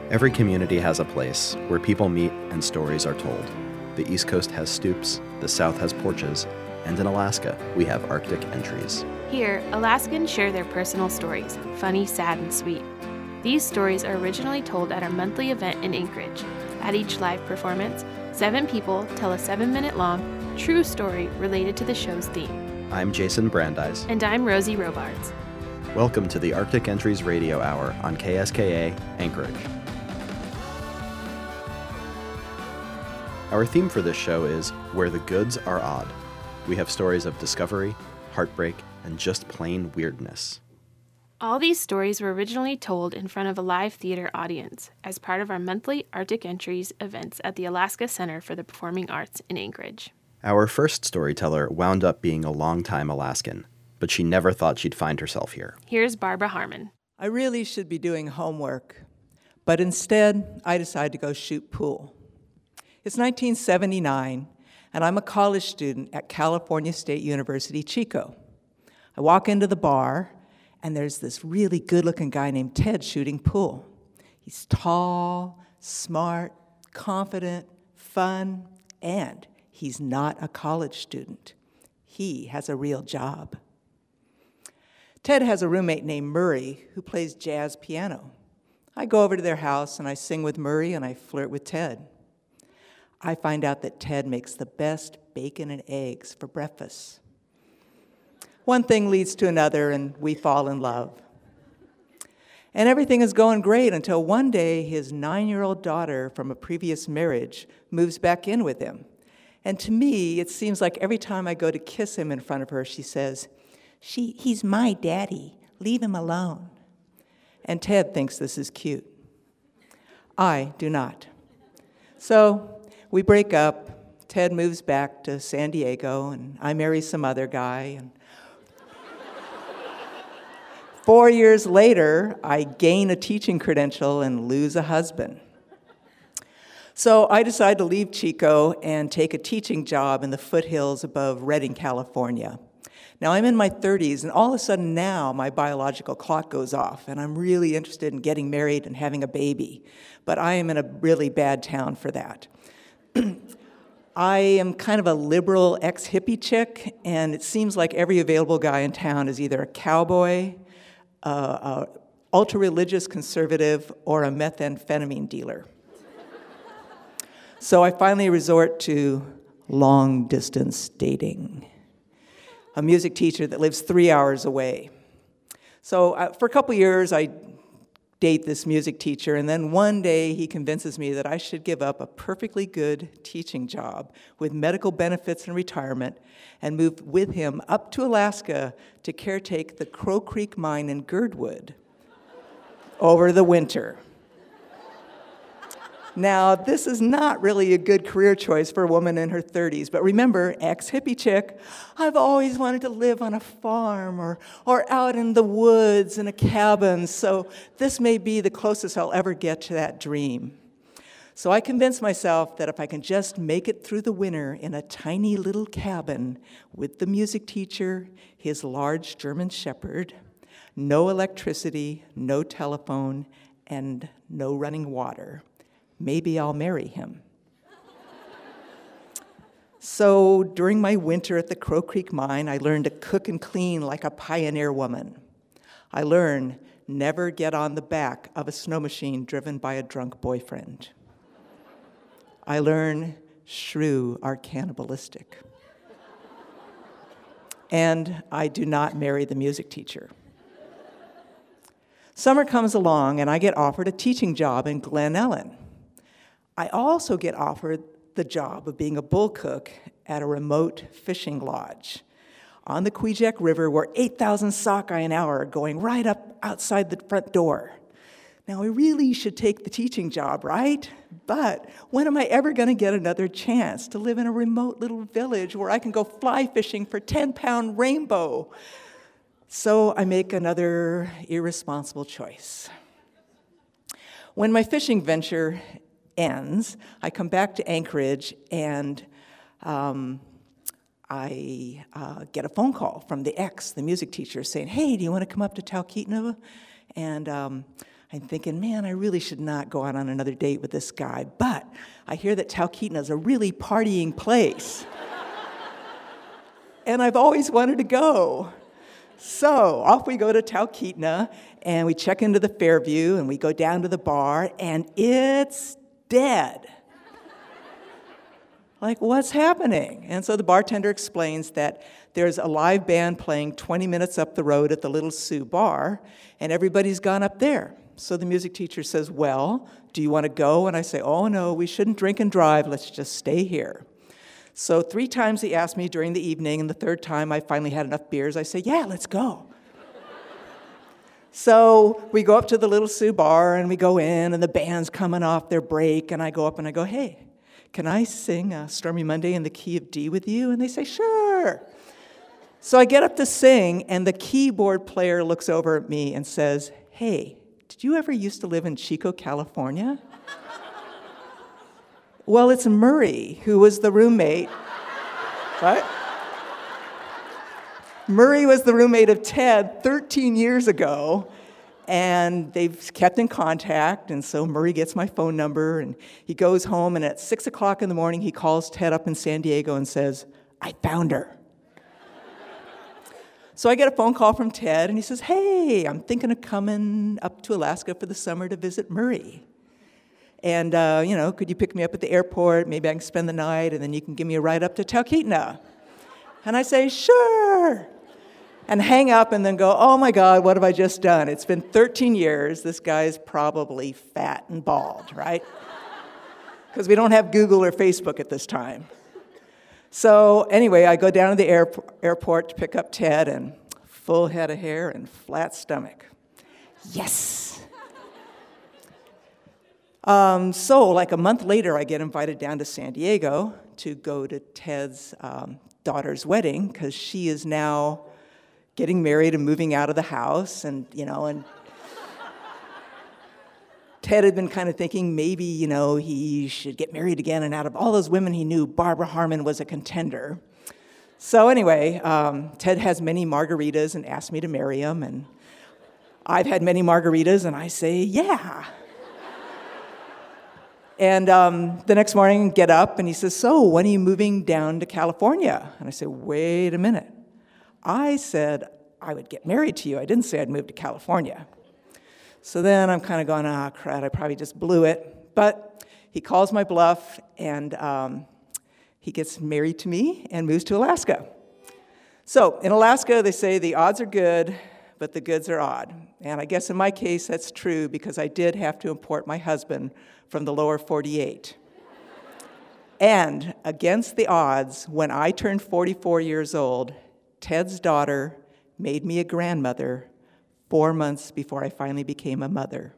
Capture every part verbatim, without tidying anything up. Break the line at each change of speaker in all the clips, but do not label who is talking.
Every community has a place where people meet and stories are told. The East Coast has stoops, the South has porches, and in Alaska, we have Arctic entries.
Here, Alaskans share their personal stories, funny, sad, and sweet. These stories are originally told at our monthly event in Anchorage. At each live performance, seven people tell a seven-minute long, true story related to the show's theme.
I'm Jason Brandeis.
And I'm Rosie Robards.
Welcome to the Arctic Entries Radio Hour on K S K A, Anchorage. Our theme for this show is Where the Goods Are Odd. We have stories of discovery, heartbreak, and just plain weirdness.
All these stories were originally told in front of a live theater audience as part of our monthly Arctic Entries events at the Alaska Center for the Performing Arts in Anchorage.
Our first storyteller wound up being a longtime Alaskan, but she never thought she'd find herself here.
Here's Barbara Harmon.
I really should be doing homework, but instead I decided to go shoot pool. It's nineteen seventy-nine, and I'm a college student at California State University, Chico. I walk into the bar, and there's this really good-looking guy named Ted shooting pool. He's tall, smart, confident, fun, and he's not a college student. He has a real job. Ted has a roommate named Murray who plays jazz piano. I go over to their house, and I sing with Murray, and I flirt with Ted. I find out that Ted makes the best bacon and eggs for breakfast. One thing leads to another, and we fall in love. And everything is going great until one day his nine-year-old daughter from a previous marriage moves back in with him. And to me, it seems like every time I go to kiss him in front of her, she says, "She, he's my daddy. Leave him alone." And Ted thinks this is cute. I do not. So we break up. Ted moves back to San Diego, and I marry some other guy. And four years later, I gain a teaching credential and lose a husband. So I decide to leave Chico and take a teaching job in the foothills above Redding, California. Now, I'm in my thirties, and all of a sudden now my biological clock goes off, and I'm really interested in getting married and having a baby. But I am in a really bad town for that. I am kind of a liberal ex-hippie chick, and it seems like every available guy in town is either a cowboy, uh, a ultra-religious conservative, or a methamphetamine dealer. So I finally resort to long-distance dating. A music teacher that lives three hours away. So uh, for a couple years, I date this music teacher, and then one day he convinces me that I should give up a perfectly good teaching job with medical benefits and retirement and move with him up to Alaska to caretake the Crow Creek mine in Girdwood over the winter. Now, this is not really a good career choice for a woman in her thirties, but remember, ex-hippie chick, I've always wanted to live on a farm or, or out in the woods in a cabin, so this may be the closest I'll ever get to that dream. So I convinced myself that if I can just make it through the winter in a tiny little cabin with the music teacher, his large German shepherd, no electricity, no telephone, and no running water, maybe I'll marry him. So during my winter at the Crow Creek mine, I learned to cook and clean like a pioneer woman. I learned never get on the back of a snow machine driven by a drunk boyfriend. I learned shrew are cannibalistic. And I do not marry the music teacher. Summer comes along, and I get offered a teaching job in Glen Ellen. I also get offered the job of being a bull cook at a remote fishing lodge on the Kvichak River where eight thousand sockeye an hour are going right up outside the front door. Now, I really should take the teaching job, right? But when am I ever going to get another chance to live in a remote little village where I can go fly fishing for ten-pound rainbow? So I make another irresponsible choice. When my fishing venture ends, I come back to Anchorage, and um, I uh, get a phone call from the ex, the music teacher, saying, "Hey, do you want to come up to Talkeetna?" And um, I'm thinking, man, I really should not go out on another date with this guy, but I hear that Talkeetna is a really partying place. And I've always wanted to go. So off we go to Talkeetna, and we check into the Fairview, and we go down to the bar, and it's dead. Like, what's happening? And so the bartender explains that there's a live band playing twenty minutes up the road at the Little Sioux Bar, and everybody's gone up there. So the music teacher says, well, do you want to go? And I say, oh, no, we shouldn't drink and drive. Let's just stay here. So three times he asked me during the evening, and the third time I finally had enough beers. I say, yeah, let's go. So we go up to the Little Sioux Bar, and we go in, and the band's coming off their break, and I go up and I go, hey, can I sing uh, Stormy Monday in the key of D with you? And they say, sure. So I get up to sing, and the keyboard player looks over at me and says, hey, did you ever used to live in Chico, California? Well, it's Murray, who was the roommate, right? Murray was the roommate of Ted thirteen years ago, and they've kept in contact, and so Murray gets my phone number, and he goes home, and at six o'clock in the morning, he calls Ted up in San Diego and says, I found her. So I get a phone call from Ted, and he says, hey, I'm thinking of coming up to Alaska for the summer to visit Murray. And, uh, you know, could you pick me up at the airport? Maybe I can spend the night, and then you can give me a ride up to Talkeetna. And I say, sure. And hang up and then go, oh, my God, what have I just done? It's been thirteen years. This guy's probably fat and bald, right? Because we don't have Google or Facebook at this time. So anyway, I go down to the air- airport to pick up Ted, and full head of hair and flat stomach. Yes. Um, so like a month later, I get invited down to San Diego to go to Ted's um, daughter's wedding, because she is now getting married and moving out of the house, and, you know, and Ted had been kind of thinking maybe, you know, he should get married again, and out of all those women he knew, Barbara Harmon was a contender. So anyway, um, Ted has many margaritas and asked me to marry him, and I've had many margaritas, and I say, yeah. And um, the next morning, get up, and he says, so when are you moving down to California? And I say, wait a minute. I said I would get married to you. I didn't say I'd move to California. So then I'm kind of going, ah, oh, crap, I probably just blew it. But he calls my bluff, and um, he gets married to me and moves to Alaska. So in Alaska, they say the odds are good, but the goods are odd. And I guess in my case, that's true, because I did have to import my husband from the lower forty-eight. And against the odds, when I turned forty-four years old, Ted's daughter made me a grandmother four months before I finally became a mother.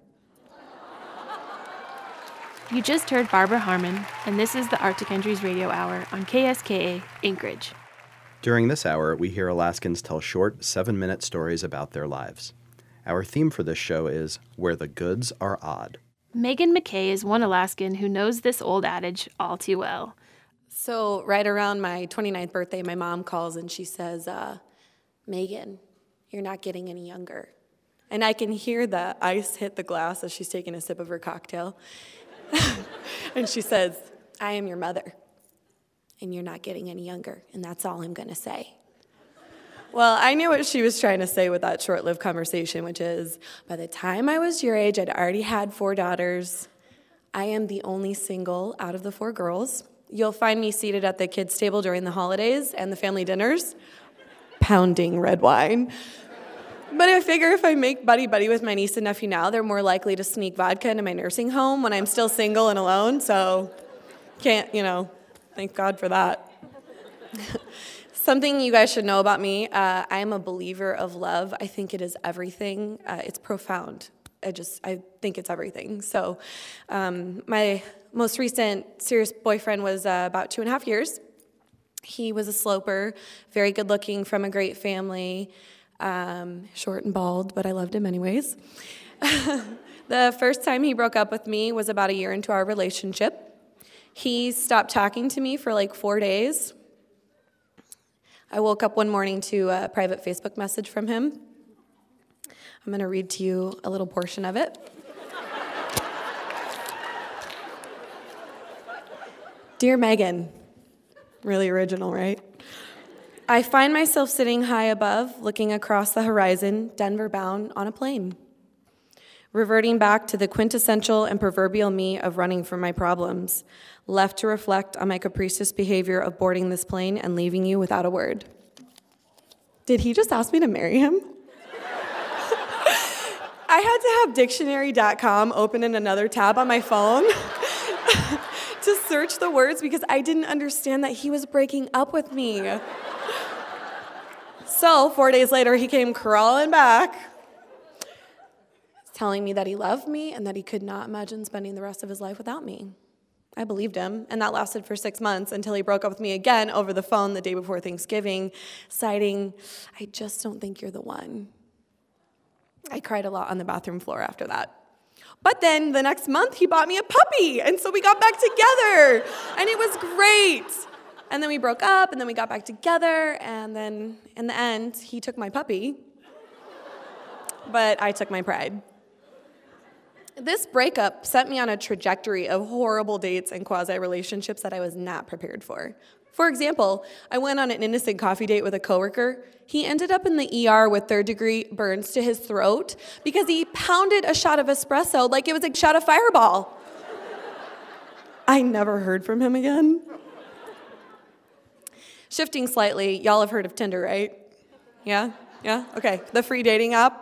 You just heard Barbara Harmon, and this is the Arctic Entries Radio Hour on K S K A Anchorage.
During this hour, we hear Alaskans tell short, seven-minute stories about their lives. Our theme for this show is Where the Goods Are Odd.
Megan McKay is one Alaskan who knows this old adage all too well.
So right around my twenty-ninth birthday, my mom calls and she says, uh, Megan, you're not getting any younger. And I can hear the ice hit the glass as she's taking a sip of her cocktail. And she says, I am your mother, and you're not getting any younger, and that's all I'm going to say. Well, I knew what she was trying to say with that short-lived conversation, which is, by the time I was your age, I'd already had four daughters. I am the only single out of the four girls. You'll find me seated at the kids' table during the holidays and the family dinners, pounding red wine. But I figure if I make buddy-buddy with my niece and nephew now, they're more likely to sneak vodka into my nursing home when I'm still single and alone, so can't, you know, thank God for that. Something you guys should know about me, uh, I am a believer of love. I think it is everything. Uh, it's profound. I just, I think it's everything. So um, my most recent serious boyfriend was uh, about two and a half years. He was a sloper, very good looking, from a great family, um, short and bald, but I loved him anyways. The first time he broke up with me was about a year into our relationship. He stopped talking to me for like four days. I woke up one morning to a private Facebook message from him. I'm going to read to you a little portion of it. Dear Megan, really original, right? I find myself sitting high above, looking across the horizon, Denver-bound, on a plane, reverting back to the quintessential and proverbial me of running from my problems, left to reflect on my capricious behavior of boarding this plane and leaving you without a word. Did he just ask me to marry him? I had to have dictionary dot com open in another tab on my phone to search the words because I didn't understand that he was breaking up with me. So, four days later, he came crawling back, telling me that he loved me and that he could not imagine spending the rest of his life without me. I believed him, and that lasted for six months until he broke up with me again over the phone the day before Thanksgiving, citing, "I just don't think you're the one." I cried a lot on the bathroom floor after that. But then the next month, he bought me a puppy, and so we got back together, and it was great. And then we broke up, and then we got back together, and then in the end, he took my puppy, but I took my pride. This breakup set me on a trajectory of horrible dates and quasi-relationships that I was not prepared for. For example, I went on an innocent coffee date with a coworker. He ended up in the E R with third-degree burns to his throat because he pounded a shot of espresso like it was a shot of Fireball. I never heard from him again. Shifting slightly, y'all have heard of Tinder, right? Yeah? Yeah? Okay. The free dating app.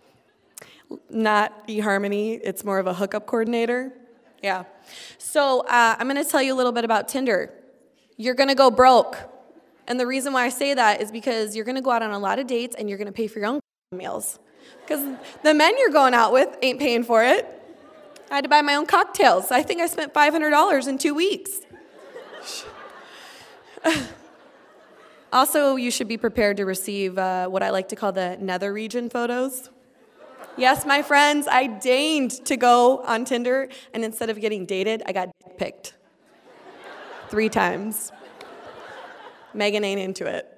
Not eHarmony. It's more of a hookup coordinator. Yeah. So uh, I'm going to tell you a little bit about Tinder. You're going to go broke. And the reason why I say that is because you're going to go out on a lot of dates and you're going to pay for your own meals. Because the men you're going out with ain't paying for it. I had to buy my own cocktails. I think I spent five hundred dollars in two weeks. Also, you should be prepared to receive uh, what I like to call the nether region photos. Yes, my friends, I deigned to go on Tinder, and instead of getting dated, I got picked. Three times. Megan ain't into it.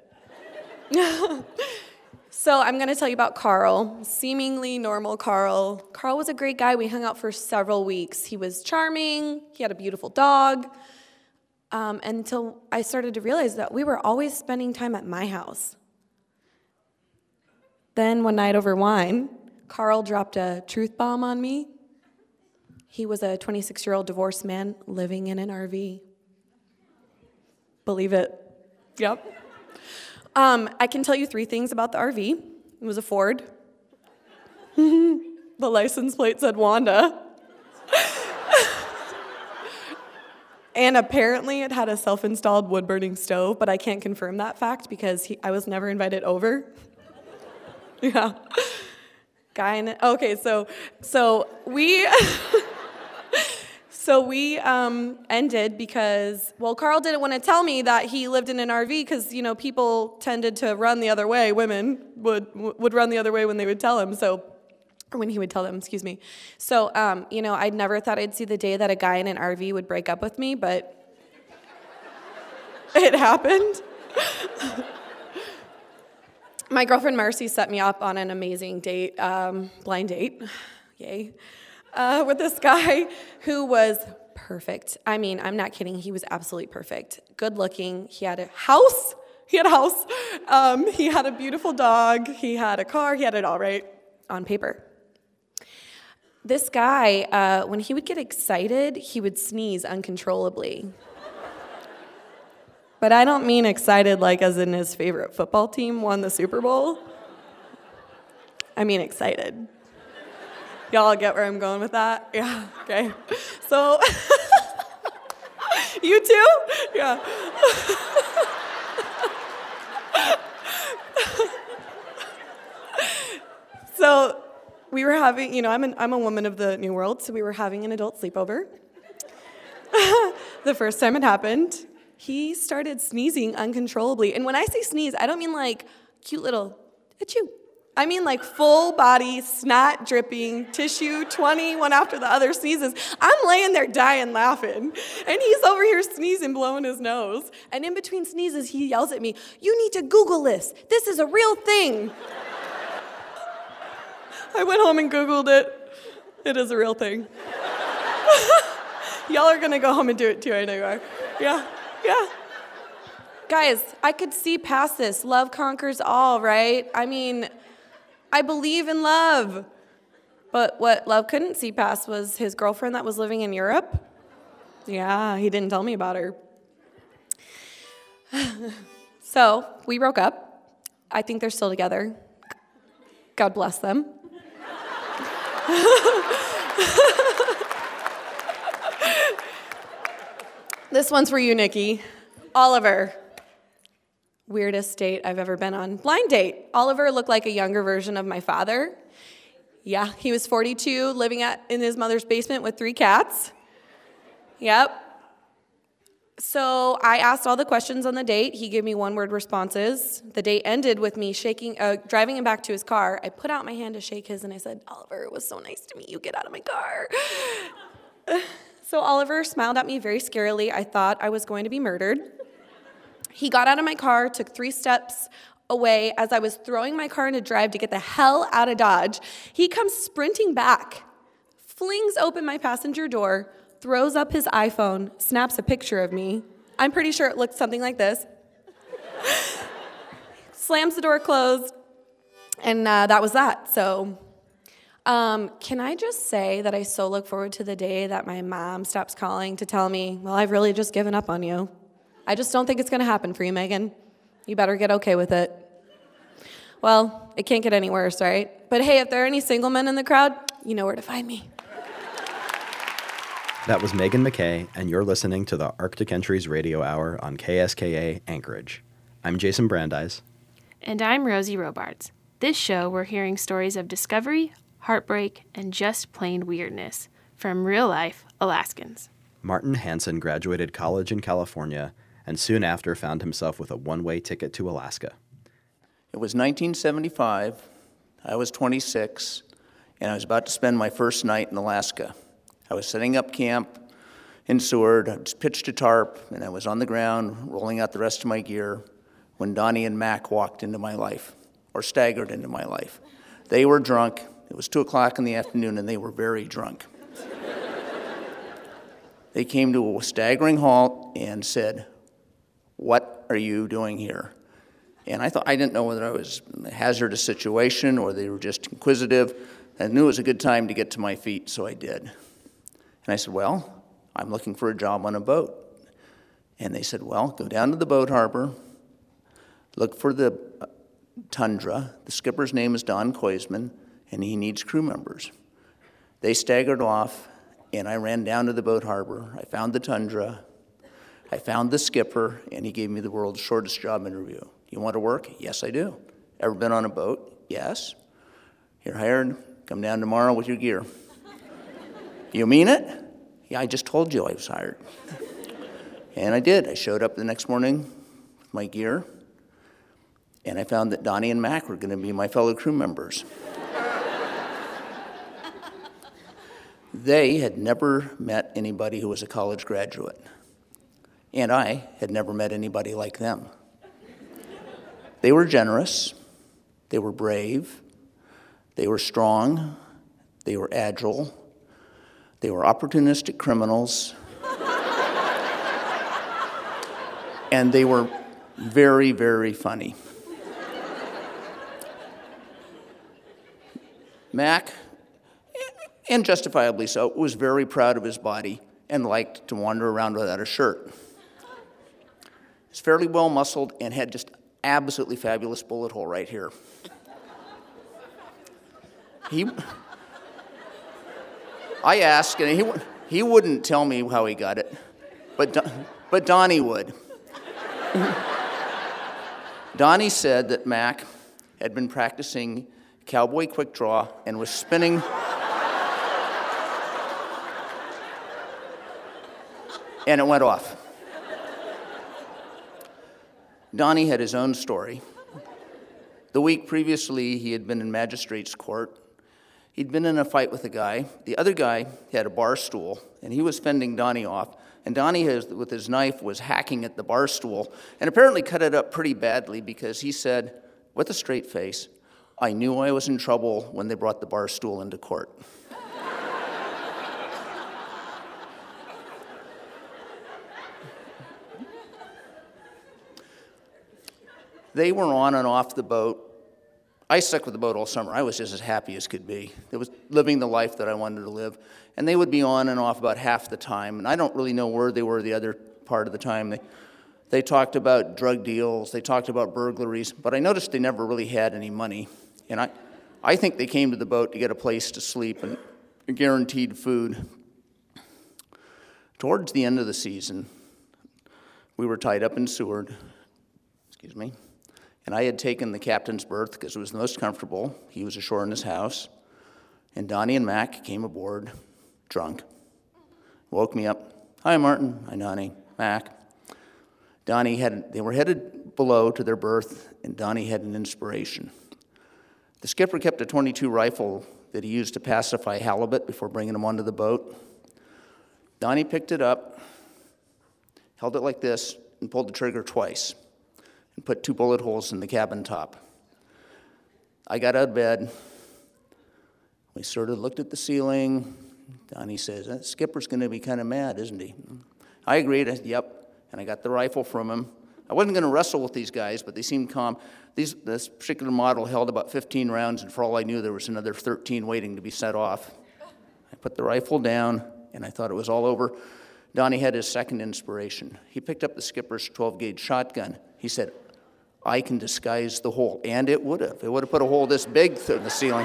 So I'm going to tell you about Carl, seemingly normal Carl. Carl was a great guy. We hung out for several weeks. He was charming. He had a beautiful dog. Um, until I started to realize that we were always spending time at my house. Then one night over wine, Carl dropped a truth bomb on me. He was a twenty-six-year-old divorced man living in an R V. Believe it. Yep. Um, I can tell you three things about the R V. It was a Ford. The license plate said Wanda. And apparently it had a self-installed wood-burning stove, but I can't confirm that fact because he, I was never invited over. Yeah. Guy in it. Okay, so so we so we um, ended because, well, Carl didn't want to tell me that he lived in an R V because, you know, people tended to run the other way. Women would would run the other way when they would tell him. So. Or when he would tell them, excuse me. So, um, you know, I'd never thought I'd see the day that a guy in an R V would break up with me, but it happened. My girlfriend Marcy set me up on an amazing date, um, blind date, yay, uh, with this guy who was perfect. I mean, I'm not kidding. He was absolutely perfect. Good looking. He had a house. He had a house. Um, he had a beautiful dog. He had a car. He had it all right on paper. This guy, uh, when he would get excited, he would sneeze uncontrollably. But I don't mean excited like as in his favorite football team won the Super Bowl. I mean excited. Y'all get where I'm going with that? Yeah, okay. So, you too? Yeah. So, we were having, you know, I'm, an, I'm a woman of the New World, so we were having an adult sleepover. The first time it happened, he started sneezing uncontrollably. And when I say sneeze, I don't mean like cute little achoo. I mean like full body, snot dripping, tissue, twenty, one after the other sneezes. I'm laying there dying laughing. And he's over here sneezing, blowing his nose. And in between sneezes, he yells at me, "You need to Google this. This is a real thing." I went home and Googled it. It is a real thing. Y'all are going to go home and do it too, I know you are. Yeah, yeah. Guys, I could see past this. Love conquers all, right? I mean, I believe in love. But what Love couldn't see past was his girlfriend that was living in Europe. Yeah, he didn't tell me about her. So, we broke up. I think they're still together. God bless them. This one's for you, Nikki. Oliver. Weirdest date I've ever been on. Blind date. Oliver looked like a younger version of my father. Yeah, he was forty-two, living at, in his mother's basement with three cats. Yep. So I asked all the questions on the date. He gave me one-word responses. The date ended with me shaking, uh, driving him back to his car. I put out my hand to shake his, and I said, Oliver, it was so nice to meet you. Get out of my car. So Oliver smiled at me very scarily. I thought I was going to be murdered. He got out of my car, took three steps away. As I was throwing my car into drive to get the hell out of Dodge, he comes sprinting back, flings open my passenger door, throws up his iPhone, snaps a picture of me. I'm pretty sure it looked something like this. Slams the door closed, and uh, that was that. So um, can I just say that I so look forward to the day that my mom stops calling to tell me, well, I've really just given up on you. I just don't think it's going to happen for you, Megan. You better get okay with it. Well, it can't get any worse, right? But hey, if there are any single men in the crowd, you know where to find me.
That was Megan McKay, and you're listening to the Arctic Entries Radio Hour on K S K A Anchorage. I'm Jason Brandeis.
And I'm Rosie Robards. This show, we're hearing stories of discovery, heartbreak, and just plain weirdness from real-life Alaskans.
Martin Hansen graduated college in California and soon after found himself with a one-way ticket to Alaska.
It was nineteen seventy-five, I was twenty-six, and I was about to spend my first night in Alaska. I was setting up camp in Seward, I pitched a tarp, and I was on the ground rolling out the rest of my gear when Donnie and Mac walked into my life, or staggered into my life. They were drunk, it was two o'clock in the afternoon, and they were very drunk. They came to a staggering halt and said, "What are you doing here?" And I thought, I didn't know whether I was in a hazardous situation or they were just inquisitive. I knew it was a good time to get to my feet, so I did. And I said, well, I'm looking for a job on a boat. And they said, well, go down to the boat harbor, look for the Tundra. The skipper's name is Don Koisman, and he needs crew members. They staggered off, and I ran down to the boat harbor. I found the Tundra. I found the skipper, and he gave me the world's shortest job interview. You want to work? Yes, I do. Ever been on a boat? Yes. You're hired. Come down tomorrow with your gear. You mean it? Yeah, I just told you I was hired. And I did. I showed up the next morning with my gear, and I found that Donnie and Mac were going to be my fellow crew members. They had never met anybody who was a college graduate, and I had never met anybody like them. They were generous, they were brave, they were strong, they were agile, they were opportunistic criminals, and they were very, very funny. Mac, and justifiably so, was very proud of his body and liked to wander around without a shirt. He's fairly well muscled and had just absolutely fabulous bullet hole right here. He, I asked, and he he wouldn't tell me how he got it, but but Donnie would. Donnie said that Mac had been practicing cowboy quick draw and was spinning and it went off. Donnie had his own story. The week previously, he had been in magistrate's court. He'd been in a fight with a guy. The other guy had a bar stool, and he was fending Donnie off. And Donnie, has, with his knife, was hacking at the bar stool, and apparently cut it up pretty badly because he said, with a straight face, "I knew I was in trouble when they brought the bar stool into court." they were on and off the boat. I stuck with the boat all summer. I was just as happy as could be. It was living the life that I wanted to live. And they would be on and off about half the time. And I don't really know where they were the other part of the time. They, they talked about drug deals. They talked about burglaries. But I noticed they never really had any money. And I, I think they came to the boat to get a place to sleep and guaranteed food. Towards the end of the season, we were tied up in Seward. Excuse me. And I had taken the captain's berth because it was the most comfortable. He was ashore in his house. And Donnie and Mac came aboard, drunk. Woke me up. Hi, Martin. Hi, Donnie. Mac. Donnie had, they were headed below to their berth, and Donnie had an inspiration. The skipper kept a twenty-two rifle that he used to pacify halibut before bringing them onto the boat. Donnie picked it up, held it like this, and pulled the trigger twice, and put two bullet holes in the cabin top. I got out of bed. We sort of looked at the ceiling. Donnie says, that skipper's going to be kind of mad, isn't he? I agreed. I said, yep. And I got the rifle from him. I wasn't going to wrestle with these guys, but they seemed calm. These, this particular model held about fifteen rounds, and for all I knew, there was another thirteen waiting to be set off. I put the rifle down, and I thought it was all over. Donnie had his second inspiration. He picked up the skipper's twelve gauge shotgun. He said, I can disguise the hole. And it would have. It would have put a hole this big through the ceiling.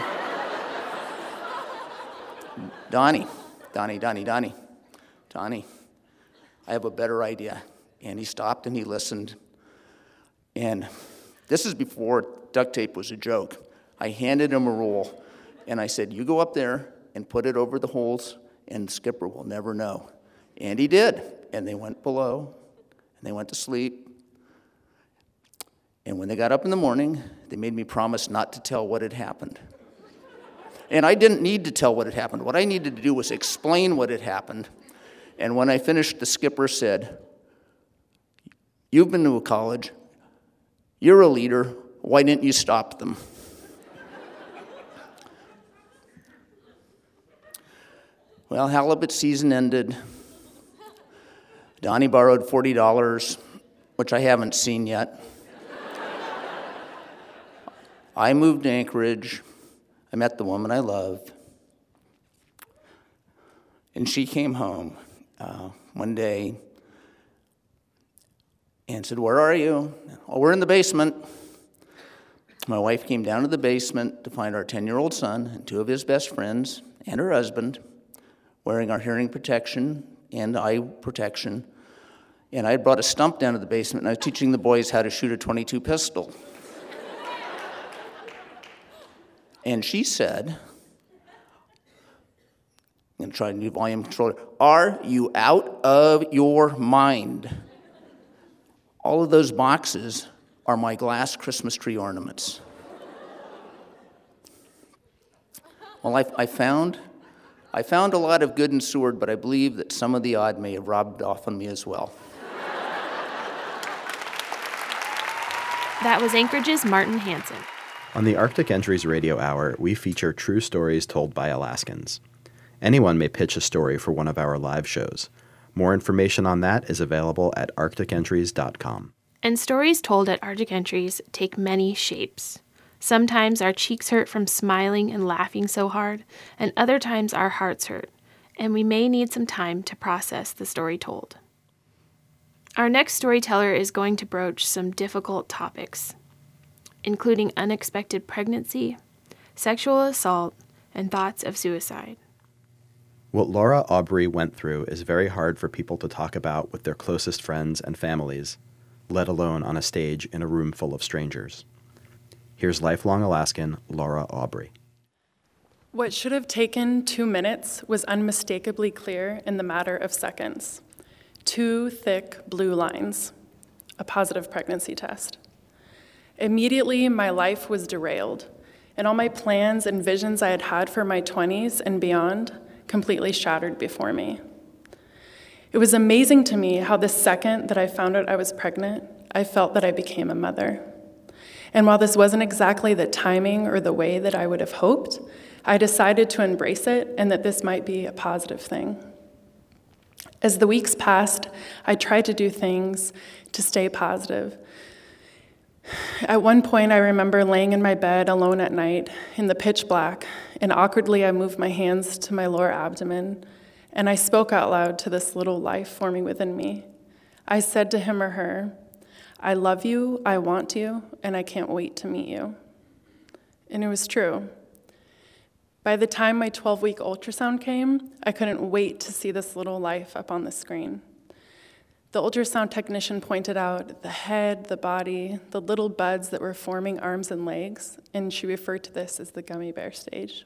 Donnie, Donnie, Donnie, Donnie, Donnie, I have a better idea. And he stopped and he listened. And this is before duct tape was a joke. I handed him a roll, and I said, you go up there and put it over the holes, and the skipper will never know. And he did. And they went below, and they went to sleep. And when they got up in the morning, they made me promise not to tell what had happened. And I didn't need to tell what had happened. What I needed to do was explain what had happened. And when I finished, the skipper said, you've been to a college. You're a leader. Why didn't you stop them? Well, halibut season ended. Donnie borrowed forty dollars, which I haven't seen yet. I moved to Anchorage. I met the woman I love. And she came home uh, one day and said, where are you? Oh, we're in the basement. My wife came down to the basement to find our ten-year-old son and two of his best friends and her husband wearing our hearing protection and eye protection. And I had brought a stump down to the basement, and I was teaching the boys how to shoot a twenty-two pistol. And she said, I'm going to try a new volume controller, are you out of your mind? All of those boxes are my glass Christmas tree ornaments. Well, I, I found I found a lot of good in Seward, but I believe that some of the odd may have rubbed off on me as well.
That was Anchorage's Martin Hansen.
On the Arctic Entries Radio Hour, we feature true stories told by Alaskans. Anyone may pitch a story for one of our live shows. More information on that is available at arctic entries dot com.
And stories told at Arctic Entries take many shapes. Sometimes our cheeks hurt from smiling and laughing so hard, and other times our hearts hurt, and we may need some time to process the story told. Our next storyteller is going to broach some difficult topics, including unexpected pregnancy, sexual assault, and thoughts of suicide.
What Laura Aubrey went through is very hard for people to talk about with their closest friends and families, let alone on a stage in a room full of strangers. Here's lifelong Alaskan Laura Aubrey.
What should have taken two minutes was unmistakably clear in the matter of seconds. Two thick blue lines, a positive pregnancy test. Immediately, my life was derailed, and all my plans and visions I had had for my twenties and beyond completely shattered before me. It was amazing to me how the second that I found out I was pregnant, I felt that I became a mother. And while this wasn't exactly the timing or the way that I would have hoped, I decided to embrace it and that this might be a positive thing. As the weeks passed, I tried to do things to stay positive. At one point, I remember laying in my bed alone at night in the pitch black, and awkwardly I moved my hands to my lower abdomen, and I spoke out loud to this little life forming within me. I said to him or her, "I love you, I want you, and I can't wait to meet you." And it was true. By the time my twelve-week ultrasound came, I couldn't wait to see this little life up on the screen. The ultrasound technician pointed out the head, the body, the little buds that were forming arms and legs, and she referred to this as the gummy bear stage.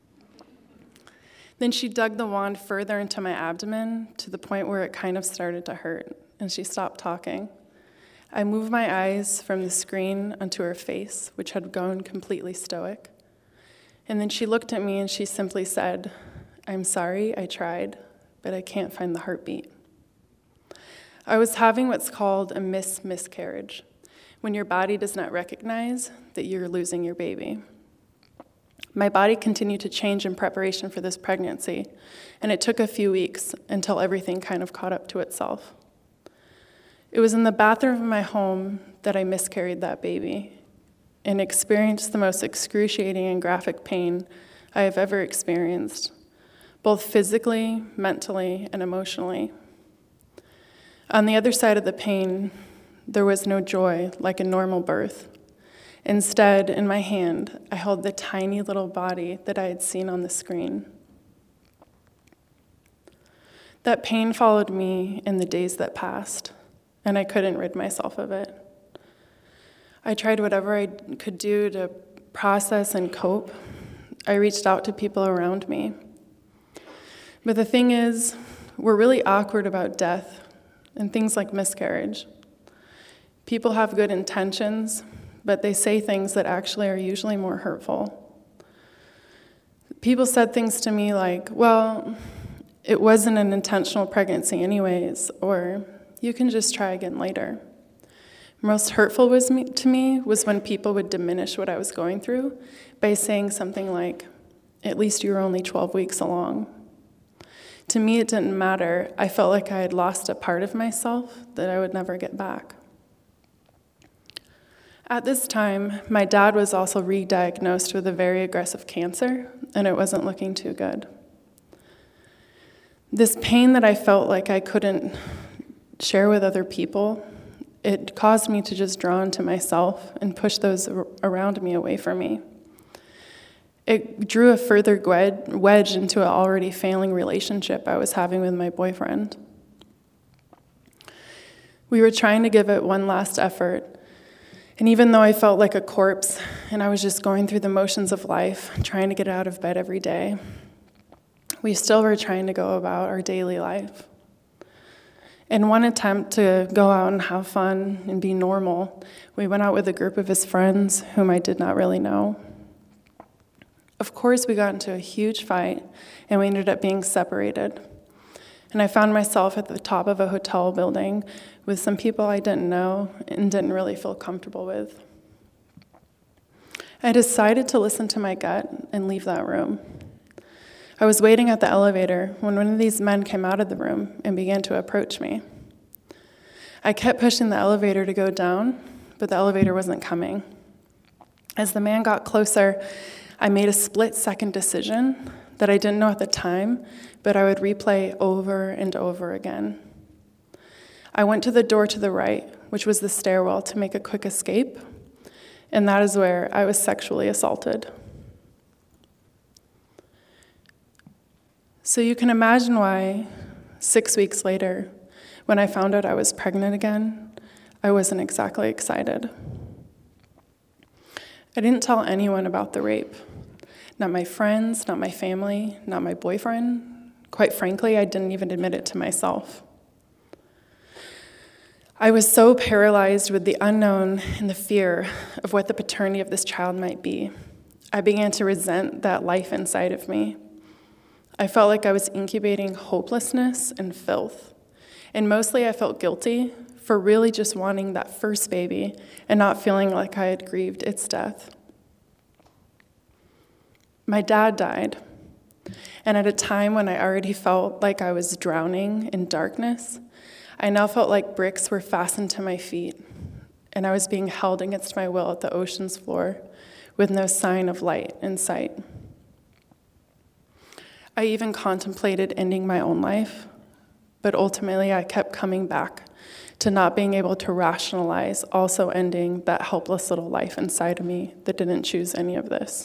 Then she dug the wand further into my abdomen to the point where it kind of started to hurt, and she stopped talking. I moved my eyes from the screen onto her face, which had gone completely stoic. And then she looked at me and she simply said, "I'm sorry, I tried, but I can't find the heartbeat." I was having what's called a mis-miscarriage, when your body does not recognize that you're losing your baby. My body continued to change in preparation for this pregnancy, and it took a few weeks until everything kind of caught up to itself. It was in the bathroom of my home that I miscarried that baby and experienced the most excruciating and graphic pain I have ever experienced, both physically, mentally, and emotionally. On the other side of the pain, there was no joy like a normal birth. Instead, in my hand, I held the tiny little body that I had seen on the screen. That pain followed me in the days that passed, and I couldn't rid myself of it. I tried whatever I could do to process and cope. I reached out to people around me. But the thing is, we're really awkward about death and things like miscarriage. People have good intentions, but they say things that actually are usually more hurtful. People said things to me like, "Well, it wasn't an intentional pregnancy anyways," or "You can just try again later." Most hurtful was me, to me was when people would diminish what I was going through by saying something like, "At least you were only twelve weeks along." To me, it didn't matter. I felt like I had lost a part of myself that I would never get back. At this time, my dad was also re-diagnosed with a very aggressive cancer, and it wasn't looking too good. This pain that I felt like I couldn't share with other people, it caused me to just draw into myself and push those around me away from me. It drew a further wedge into an already failing relationship I was having with my boyfriend. We were trying to give it one last effort, and even though I felt like a corpse and I was just going through the motions of life, trying to get out of bed every day, we still were trying to go about our daily life. In one attempt to go out and have fun and be normal, we went out with a group of his friends whom I did not really know. Of course, we got into a huge fight, and we ended up being separated. And I found myself at the top of a hotel building with some people I didn't know and didn't really feel comfortable with. I decided to listen to my gut and leave that room. I was waiting at the elevator when one of these men came out of the room and began to approach me. I kept pushing the elevator to go down, but the elevator wasn't coming. As the man got closer, I made a split-second decision that I didn't know at the time, but I would replay over and over again. I went to the door to the right, which was the stairwell, to make a quick escape, and that is where I was sexually assaulted. So you can imagine why, six weeks later, when I found out I was pregnant again, I wasn't exactly excited. I didn't tell anyone about the rape. Not my friends, not my family, not my boyfriend. Quite frankly, I didn't even admit it to myself. I was so paralyzed with the unknown and the fear of what the paternity of this child might be. I began to resent that life inside of me. I felt like I was incubating hopelessness and filth. And mostly I felt guilty for really just wanting that first baby and not feeling like I had grieved its death. My dad died, and at a time when I already felt like I was drowning in darkness, I now felt like bricks were fastened to my feet, and I was being held against my will at the ocean's floor with no sign of light in sight. I even contemplated ending my own life, but ultimately I kept coming back to not being able to rationalize also ending that helpless little life inside of me that didn't choose any of this.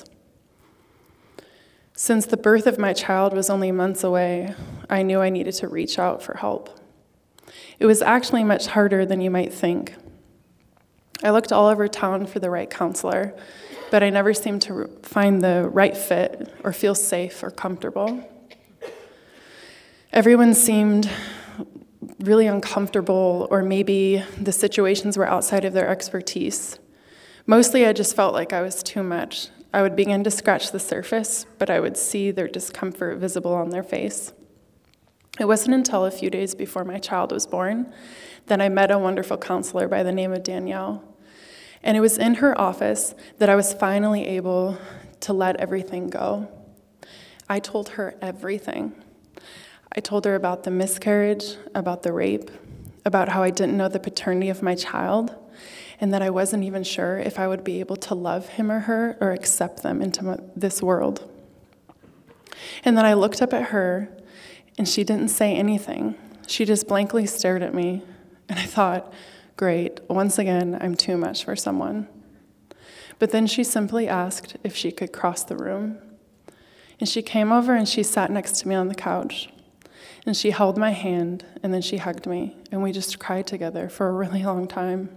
Since the birth of my child was only months away, I knew I needed to reach out for help. It was actually much harder than you might think. I looked all over town for the right counselor, but I never seemed to find the right fit or feel safe or comfortable. Everyone seemed really uncomfortable, or maybe the situations were outside of their expertise. Mostly I just felt like I was too much. I would begin to scratch the surface, but I would see their discomfort visible on their face. It wasn't until a few days before my child was born that I met a wonderful counselor by the name of Danielle. And it was in her office that I was finally able to let everything go. I told her everything. I told her about the miscarriage, about the rape, about how I didn't know the paternity of my child, and that I wasn't even sure if I would be able to love him or her or accept them into my, this world. And then I looked up at her, and she didn't say anything. She just blankly stared at me, and I thought, great, once again, I'm too much for someone. But then she simply asked if she could cross the room. And she came over and she sat next to me on the couch. And she held my hand, and then she hugged me, and we just cried together for a really long time.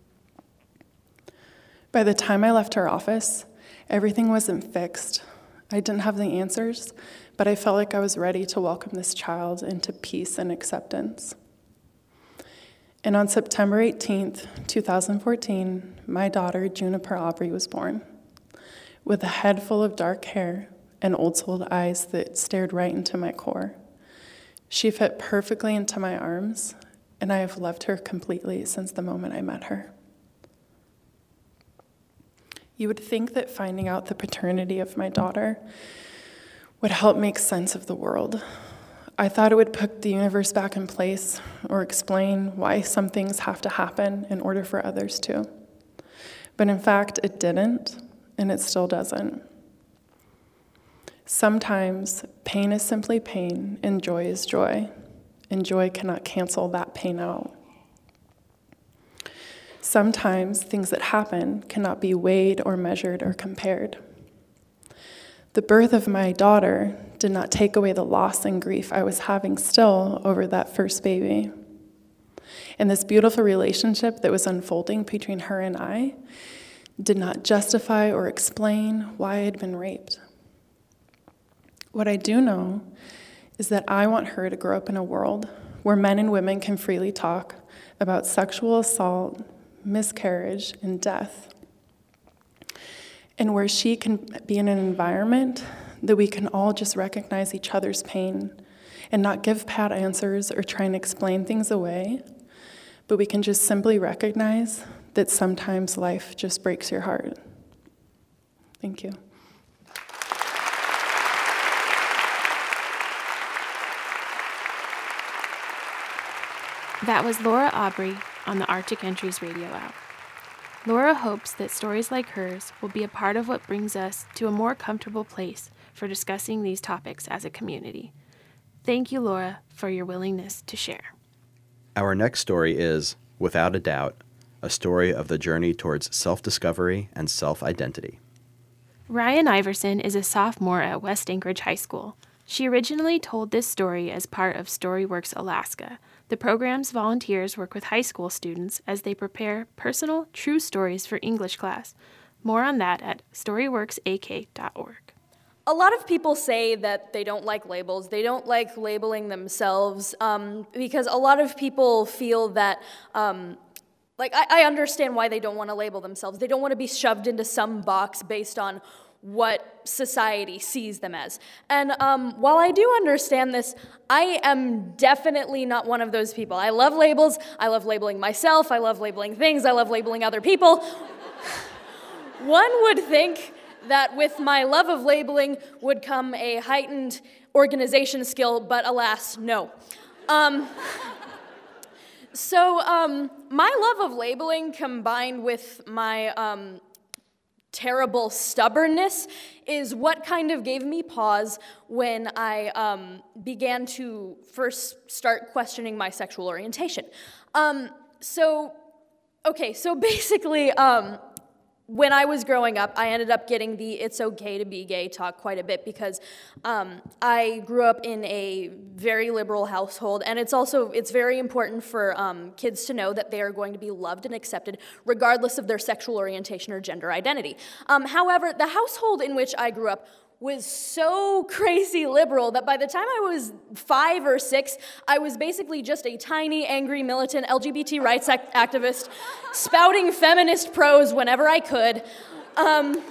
By the time I left her office, everything wasn't fixed. I didn't have the answers, but I felt like I was ready to welcome this child into peace and acceptance. And on September eighteenth, two thousand fourteen, my daughter, Juniper Aubrey, was born, with a head full of dark hair and old-souled eyes that stared right into my core. She fit perfectly into my arms, and I have loved her completely since the moment I met her. You would think that finding out the paternity of my daughter would help make sense of the world. I thought it would put the universe back in place or explain why some things have to happen in order for others to. But in fact, it didn't, and it still doesn't. Sometimes pain is simply pain, and joy is joy, and joy cannot cancel that pain out. Sometimes things that happen cannot be weighed or measured or compared. The birth of my daughter did not take away the loss and grief I was having still over that first baby. And this beautiful relationship that was unfolding between her and I did not justify or explain why I had been raped. What I do know is that I want her to grow up in a world where men and women can freely talk about sexual assault, miscarriage, and death, and where she can be in an environment that we can all just recognize each other's pain and not give pat answers or try and explain things away, but we can just simply recognize that sometimes life just breaks your heart. Thank you.
That was Laura Aubrey on the Arctic Entries radio app. Laura hopes that stories like hers will be a part of what brings us to a more comfortable place for discussing these topics as a community. Thank you, Laura, for your willingness to share.
Our next story is, without a doubt, a story of the journey towards self-discovery and self-identity.
Ryan Iverson is a sophomore at West Anchorage High School. She originally told this story as part of Storyworks Alaska. The program's volunteers work with high school students as they prepare personal, true stories for English class. More on that at storyworks a k dot org.
A lot of people say that they don't like labels. They don't like labeling themselves um, because a lot of people feel that, um, like, I, I understand why they don't want to label themselves. They don't want to be shoved into some box based on what society sees them as. And um, while I do understand this, I am definitely not one of those people. I love labels. I love labeling myself. I love labeling things. I love labeling other people. One would think that with my love of labeling would come a heightened organization skill, but alas, no. Um, So um, my love of labeling combined with my um, terrible stubbornness is what kind of gave me pause when I um, began to first start questioning my sexual orientation. Um, so, okay, so basically, um, when I was growing up, I ended up getting the "it's okay to be gay" talk quite a bit because um, I grew up in a very liberal household, and it's also, it's very important for um, kids to know that they are going to be loved and accepted regardless of their sexual orientation or gender identity. Um, however, the household in which I grew up was so crazy liberal that by the time I was five or six, I was basically just a tiny, angry, militant L G B T rights act- activist spouting feminist prose whenever I could. Um,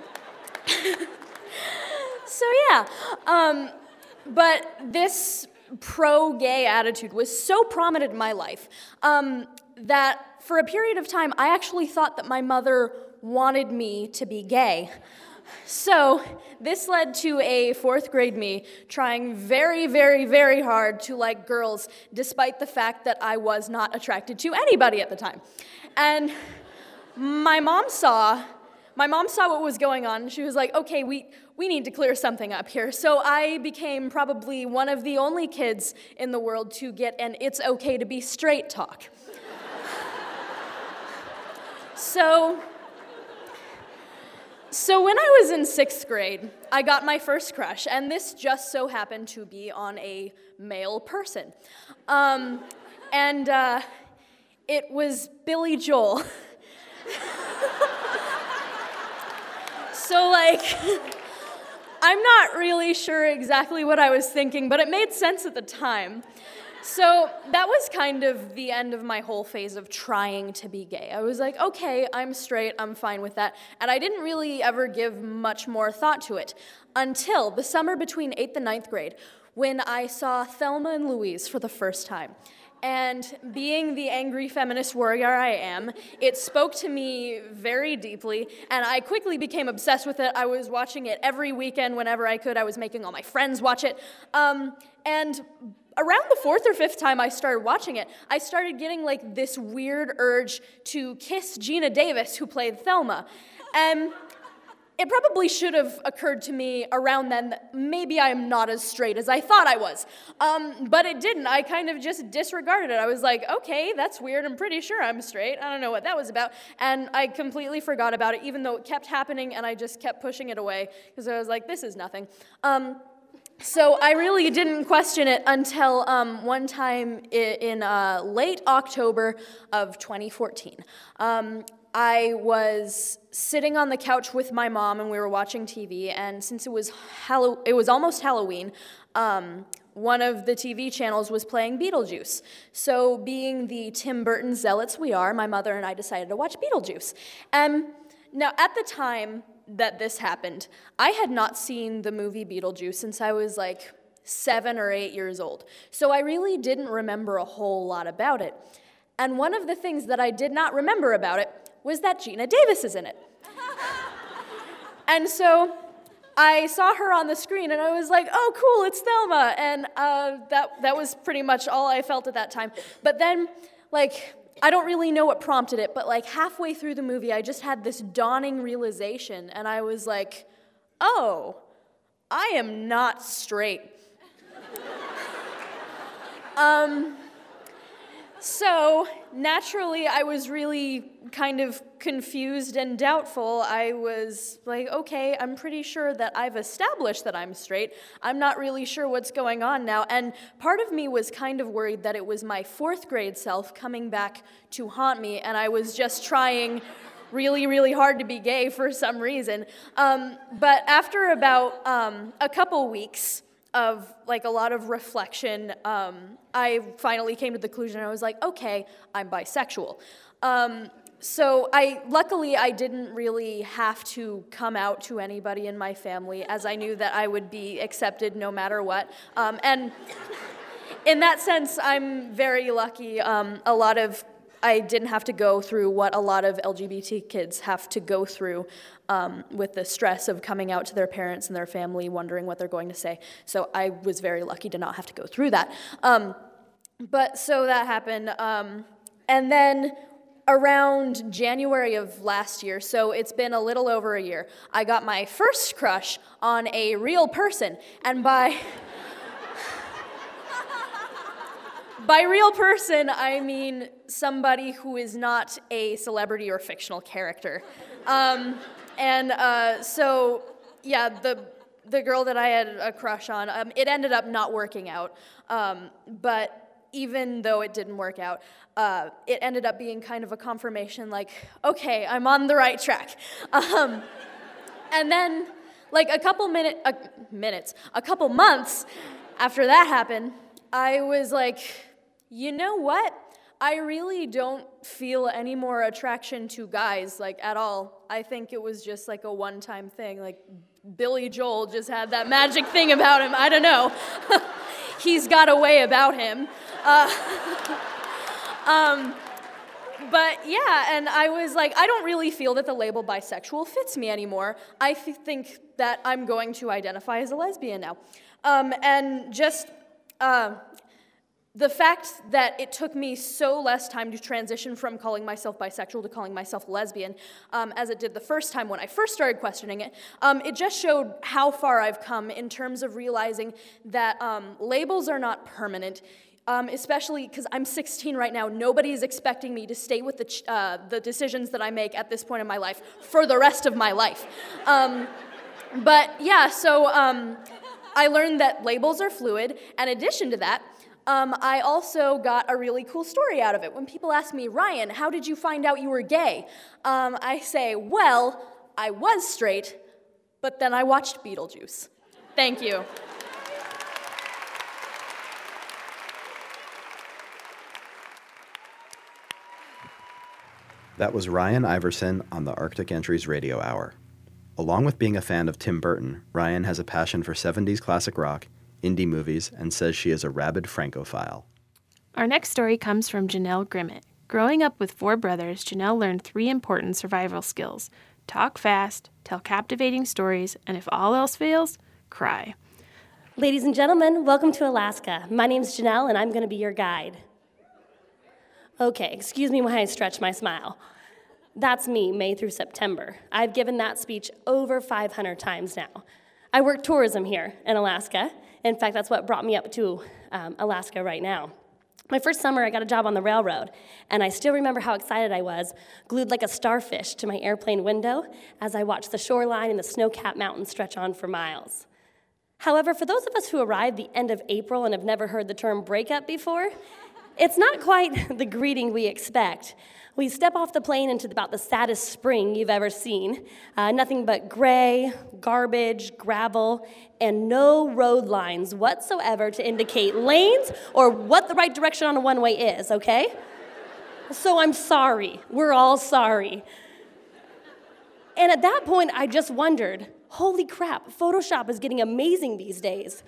so yeah, um, but this pro-gay attitude was so prominent in my life um, that for a period of time, I actually thought that my mother wanted me to be gay. So this led to a fourth grade me trying very, very, very hard to like girls, despite the fact that I was not attracted to anybody at the time. And my mom saw, my mom saw what was going on, and she was like, okay, we, we need to clear something up here. So I became probably one of the only kids in the world to get an "it's okay to be straight" talk. So... So when I was in sixth grade, I got my first crush, and this just so happened to be on a male person. Um, and uh, it was Billy Joel. So, like, I'm not really sure exactly what I was thinking, but it made sense at the time. So that was kind of the end of my whole phase of trying to be gay. I was like, okay, I'm straight, I'm fine with that. And I didn't really ever give much more thought to it until the summer between eighth and ninth grade when I saw Thelma and Louise for the first time. And being the angry feminist warrior I am, it spoke to me very deeply, and I quickly became obsessed with it. I was watching it every weekend whenever I could. I was making all my friends watch it. Um, and around the fourth or fifth time I started watching it, I started getting like this weird urge to kiss Gina Davis, who played Thelma. And it probably should have occurred to me around then that maybe I'm not as straight as I thought I was. Um, but it didn't. I kind of just disregarded it. I was like, okay, that's weird. I'm pretty sure I'm straight. I don't know what that was about. And I completely forgot about it, even though it kept happening, and I just kept pushing it away because I was like, this is nothing. Um, So I really didn't question it until um, one time in, in uh, late October of twenty fourteen. Um, I was sitting on the couch with my mom, and we were watching T V, and since it was Hallow- it was almost Halloween, um, one of the T V channels was playing Beetlejuice. So being the Tim Burton zealots we are, my mother and I decided to watch Beetlejuice. And now at the time that this happened, I had not seen the movie Beetlejuice since I was like seven or eight years old. So I really didn't remember a whole lot about it. And one of the things that I did not remember about it was that Gina Davis is in it. And so I saw her on the screen, and I was like, oh, cool, it's Thelma. And uh, that, that was pretty much all I felt at that time. But then, like, I don't really know what prompted it, but like halfway through the movie, I just had this dawning realization, and I was like, oh, I am not straight. um, so naturally, I was really kind of confused and doubtful. I was like, okay, I'm pretty sure that I've established that I'm straight. I'm not really sure what's going on now. And part of me was kind of worried that it was my fourth grade self coming back to haunt me, and I was just trying really, really hard to be gay for some reason. Um, but after about um, a couple weeks of like a lot of reflection, um, I finally came to the conclusion. I was like, okay, I'm bisexual. Um, So I, luckily, I didn't really have to come out to anybody in my family, as I knew that I would be accepted no matter what. Um, and in that sense, I'm very lucky. Um, a lot of, I didn't have to go through what a lot of L G B T kids have to go through um, with the stress of coming out to their parents and their family, wondering what they're going to say. So I was very lucky to not have to go through that. Um, but so that happened. Um, and then around January of last year, so it's been a little over a year, I got my first crush on a real person. And by by real person, I mean somebody who is not a celebrity or fictional character. Um, and uh, so, yeah, the the girl that I had a crush on, um, it ended up not working out. Um, but even though it didn't work out, uh, it ended up being kind of a confirmation, like, okay, I'm on the right track. Um, and then, like a couple minute, uh, minutes, a couple months after that happened, I was like, you know what? I really don't feel any more attraction to guys, like, at all. I think it was just like a one-time thing. Like, Billy Joel just had that magic thing about him. I don't know. He's got a way about him. Uh, um, but yeah, and I was like, I don't really feel that the label bisexual fits me anymore. I th- think that I'm going to identify as a lesbian now. Um, and just uh, the fact that it took me so less time to transition from calling myself bisexual to calling myself lesbian, um, as it did the first time when I first started questioning it, um, it just showed how far I've come in terms of realizing that um, labels are not permanent, um, especially because I'm sixteen right now. Nobody is expecting me to stay with the, ch- uh, the decisions that I make at this point in my life for the rest of my life. Um, but yeah, so um, I learned that labels are fluid. In addition to that, Um, I also got a really cool story out of it. When people ask me, Ryan, how did you find out you were gay? Um, I say, well, I was straight, but then I watched Beetlejuice. Thank you.
That was Ryan Iverson on the Arctic Entries Radio Hour. Along with being a fan of Tim Burton, Ryan has a passion for seventies classic rock, indie movies, and says she is a rabid Francophile.
Our next story comes from Janelle Grimmett. Growing up with four brothers, Janelle learned three important survival skills: talk fast, tell captivating stories, and if all else fails, cry.
Ladies and gentlemen, welcome to Alaska. My name's Janelle, and I'm going to be your guide. Okay, excuse me when I stretch my smile. That's me, May through September. I've given that speech over five hundred times now. I work tourism here in Alaska. In fact, that's what brought me up to um, Alaska right now. My first summer, I got a job on the railroad, and I still remember how excited I was, glued like a starfish to my airplane window as I watched the shoreline and the snow-capped mountains stretch on for miles. However, for those of us who arrived the end of April and have never heard the term breakup before, it's not quite the greeting we expect. We step off the plane into about the saddest spring you've ever seen. Uh, nothing but gray, garbage, gravel, and no road lines whatsoever to indicate lanes or what the right direction on a one-way is, okay? So I'm sorry. We're all sorry. And at that point, I just wondered, holy crap, Photoshop is getting amazing these days.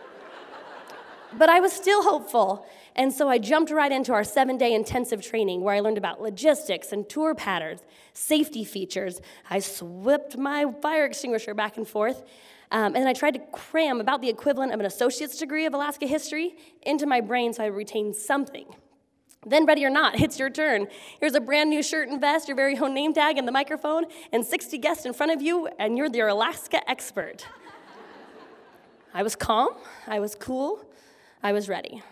But I was still hopeful, and so I jumped right into our seven-day intensive training where I learned about logistics and tour patterns, safety features. I swept my fire extinguisher back and forth, um, and I tried to cram about the equivalent of an associate's degree of Alaska history into my brain so I retained something. Then, ready or not, it's your turn. Here's a brand new shirt and vest, your very own name tag, and the microphone, and sixty guests in front of you, and you're your Alaska expert. I was calm, I was cool, I was ready.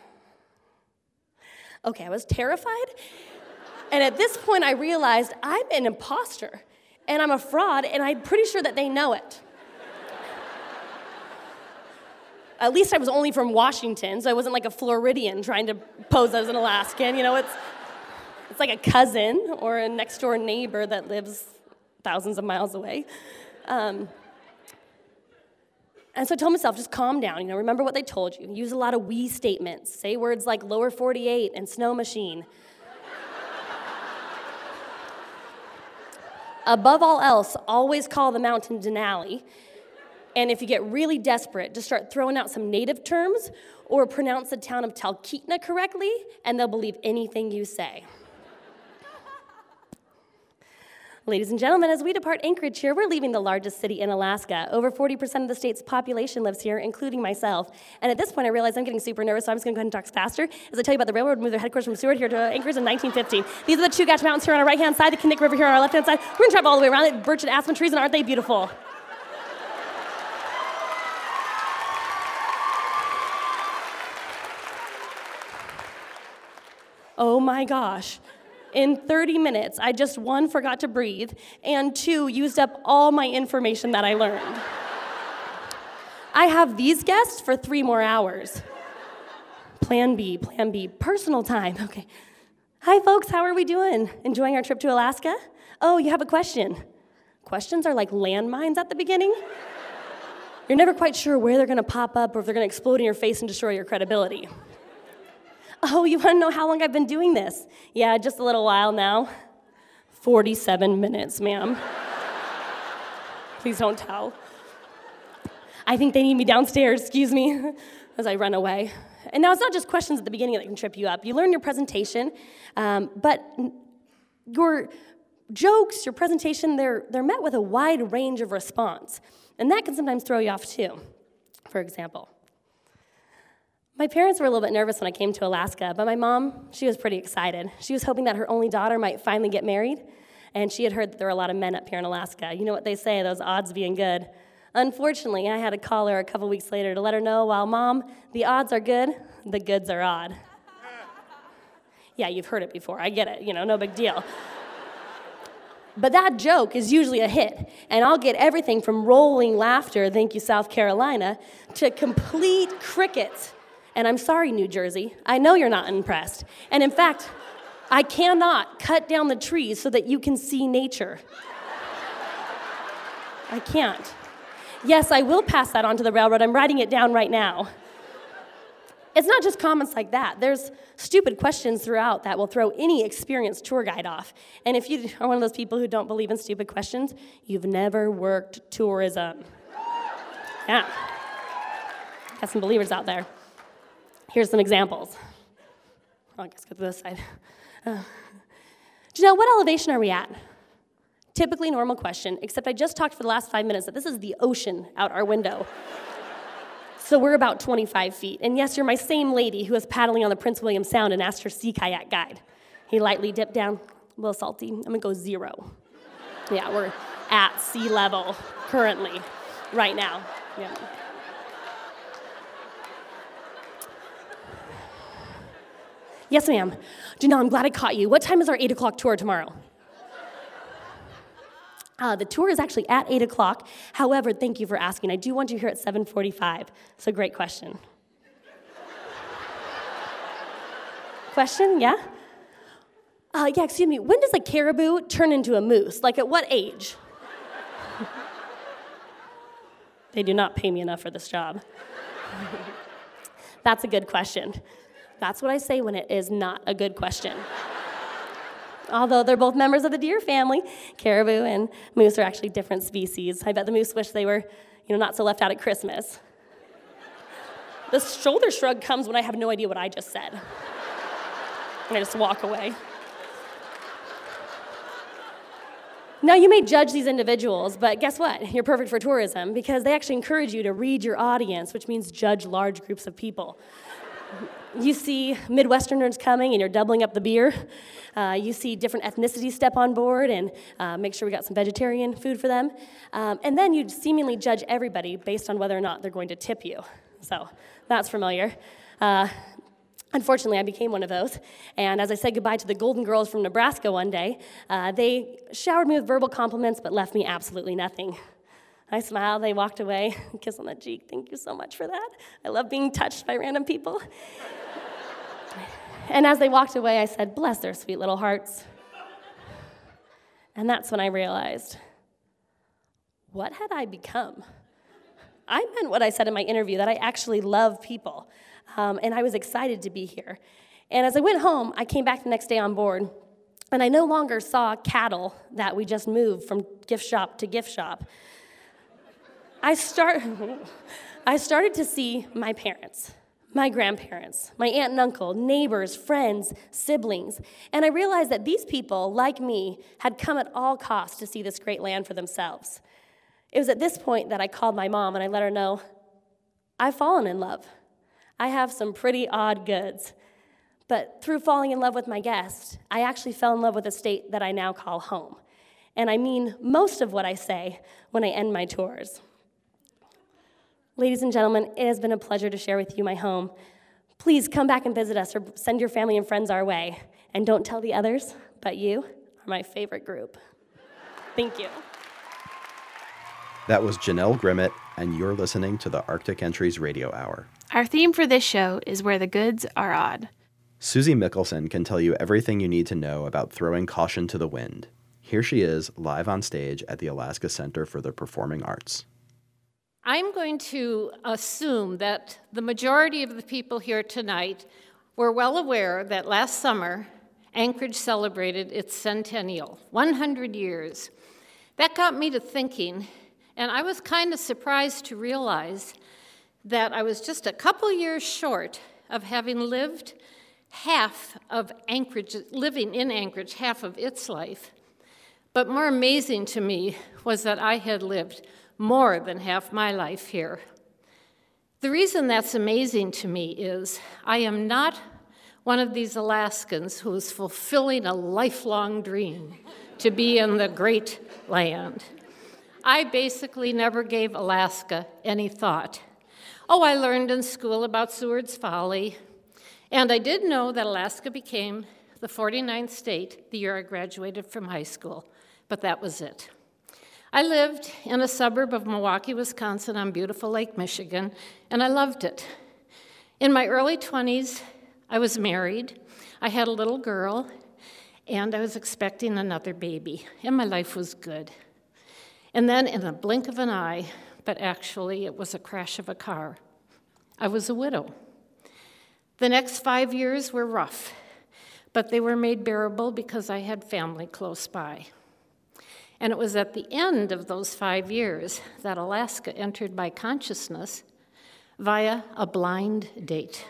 Okay, I was terrified, and at this point I realized I'm an imposter, and I'm a fraud, and I'm pretty sure that they know it. At least I was only from Washington, so I wasn't like a Floridian trying to pose as an Alaskan. You know, it's it's like a cousin or a next-door neighbor that lives thousands of miles away. Um, And so I told myself, just calm down, you know, remember what they told you. Use a lot of we statements. Say words like lower forty-eight and snow machine. Above all else, always call the mountain Denali. And if you get really desperate, just start throwing out some native terms or pronounce the town of Talkeetna correctly, and they'll believe anything you say. Ladies and gentlemen, as we depart Anchorage here, we're leaving the largest city in Alaska. Over forty percent of the state's population lives here, including myself. And at this point, I realize I'm getting super nervous, so I'm just going to go ahead and talk faster as I tell you about the railroad moved their headquarters from Seward here to Anchorage in nineteen fifteen. These are the Chugach Mountains here on our right-hand side, the Kinnick River here on our left-hand side. We're going to travel all the way around it, birch and aspen trees, and aren't they beautiful? Oh my gosh. In thirty minutes, I just, one, forgot to breathe, and two, used up all my information that I learned. I have these guests for three more hours. Plan B, plan B, personal time, okay. Hi folks, how are we doing? Enjoying our trip to Alaska? Oh, you have a question. Questions are like landmines at the beginning. You're never quite sure where they're gonna pop up or if they're gonna explode in your face and destroy your credibility. Oh, you want to know how long I've been doing this? Yeah, just a little while now. forty-seven minutes, ma'am. Please don't tell. I think they need me downstairs, excuse me, as I run away. And now it's not just questions at the beginning that can trip you up. You learn your presentation, um, but your jokes, your presentation, they're, they're met with a wide range of response. And that can sometimes throw you off too. For example, my parents were a little bit nervous when I came to Alaska, but my mom, she was pretty excited. She was hoping that her only daughter might finally get married, and she had heard that there were a lot of men up here in Alaska. You know what they say, those odds being good. Unfortunately, I had to call her a couple weeks later to let her know, while Mom, the odds are good, the goods are odd. Yeah, you've heard it before, I get it, you know, no big deal. But that joke is usually a hit, and I'll get everything from rolling laughter, thank you, South Carolina, to complete crickets. And I'm sorry, New Jersey, I know you're not impressed. And in fact, I cannot cut down the trees so that you can see nature. I can't. Yes, I will pass that on to the railroad. I'm writing it down right now. It's not just comments like that. There's stupid questions throughout that will throw any experienced tour guide off. And if you are one of those people who don't believe in stupid questions, you've never worked tourism. Yeah. Got some believers out there. Here's some examples. Oh, I guess go to this side. Uh, Janelle, what elevation are we at? Typically normal question, except I just talked for the last five minutes that this is the ocean out our window. So we're about twenty-five feet. And yes, you're my same lady who was paddling on the Prince William Sound and asked her sea kayak guide. He lightly dipped down, a little salty. I'm gonna go zero. Yeah, we're at sea level currently, right now. Yeah. Yes, ma'am. Janelle, I'm glad I caught you. What time is our eight o'clock tour tomorrow? Uh, the tour is actually at eight o'clock. However, thank you for asking. I do want you here at seven forty-five. So great question. Question, yeah? Uh, yeah, excuse me. When does a caribou turn into a moose? Like at what age? They do not pay me enough for this job. That's a good question. That's what I say when it is not a good question. Although they're both members of the deer family, caribou and moose are actually different species. I bet the moose wish they were, you know, not so left out at Christmas. The shoulder shrug comes when I have no idea what I just said. And I just walk away. Now, you may judge these individuals, but guess what? You're perfect for tourism because they actually encourage you to read your audience, which means judge large groups of people. You see Midwesterners coming and you're doubling up the beer. Uh, you see different ethnicities step on board and uh, make sure we got some vegetarian food for them. Um, and then you seemingly judge everybody based on whether or not they're going to tip you. So that's familiar. Uh, unfortunately, I became one of those. And as I said goodbye to the Golden Girls from Nebraska one day, uh, they showered me with verbal compliments but left me absolutely nothing. I smiled, they walked away, kiss on the cheek. Thank you so much for that. I love being touched by random people. And as they walked away, I said, bless their sweet little hearts. And that's when I realized, what had I become? I meant what I said in my interview, that I actually love people. Um, and I was excited to be here. And as I went home, I came back the next day on board, and I no longer saw cattle that we just moved from gift shop to gift shop. I, start, I started to see my parents, My grandparents, my aunt and uncle, neighbors, friends, siblings, and I realized that these people, like me, had come at all costs to see this great land for themselves. It was at this point that I called my mom and I let her know, I've fallen in love. I have some pretty odd goods. But through falling in love with my guest, I actually fell in love with a state that I now call home. And I mean most of what I say when I end my tours. Ladies and gentlemen, it has been a pleasure to share with you my home. Please come back and visit us or send your family and friends our way. And don't tell the others, but you are my favorite group. Thank you.
That was Janelle Grimmett, and you're listening to the Arctic Entries Radio Hour.
Our theme for this show is Where the Goods Are Odd.
Susie Mickelson can tell you everything you need to know about throwing caution to the wind. Here she is, live on stage at the Alaska Center for the Performing Arts.
I'm going to assume that the majority of the people here tonight were well aware that last summer, Anchorage celebrated its centennial, one hundred years. That got me to thinking, and I was kind of surprised to realize that I was just a couple years short of having lived half of Anchorage, living in Anchorage, half of its life. But more amazing to me was that I had lived more than half my life here. The reason that's amazing to me is I am not one of these Alaskans who is fulfilling a lifelong dream to be in the great land. I basically never gave Alaska any thought. Oh, I learned in school about Seward's Folly, and I did know that Alaska became the forty-ninth state the year I graduated from high school, but that was it. I lived in a suburb of Milwaukee, Wisconsin on beautiful Lake Michigan, and I loved it. In my early twenties, I was married, I had a little girl, and I was expecting another baby, and my life was good. And then in a blink of an eye, but actually it was a crash of a car, I was a widow. The next five years were rough, but they were made bearable because I had family close by. And it was at the end of those five years that Alaska entered my consciousness via a blind date.